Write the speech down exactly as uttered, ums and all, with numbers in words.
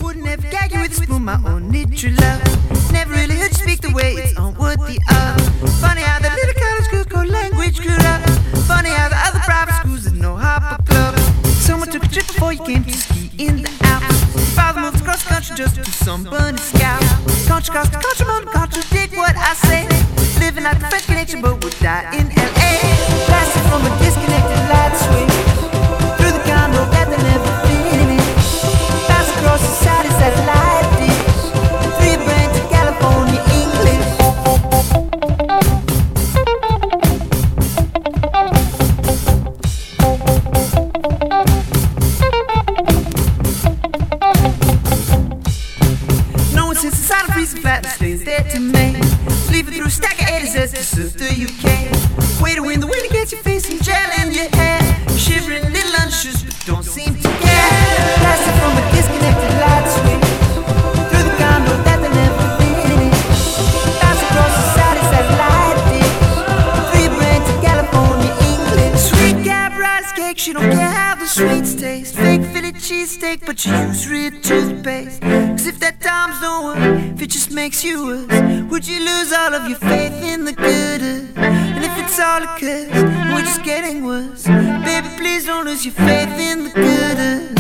Wouldn't ever gag you with a spoon, my only true love. Never really heard you speak the way it's unworthy of. Funny how the little college girls go language screwed up. Funny how the other private schools there's no Hopper Club. Someone took a trip before you came to ski in the Alps. Father moved across the country just to sunburn his scalp. Country cross the country, man, contradict what I say. Living out the French connection, but would die in L A. Blasted from a disconnected light switch through the condo that they never finished. Pass across the side is that light dish. Three brands of California English. No one sits inside a freezing flat and stays there to me. Leaving through a stack of Eddies as to serve the U K. Way to win the wind against your face and gel in your hair. Shivering little unshoes but don't seem to care. Blasted from a disconnected light switch through the condo that they never finished. Pass across the side is that light dish. Three brands of California English. Sweet cab rice cake, she don't care how the sweets taste. Fake Philly cheesesteak, but you use real toothpaste. Cause if that times don't work, if it just makes you worse, would you lose all of your faith in the good? And if it's all a curse, we're just getting worse. Baby, please don't lose your faith in the good.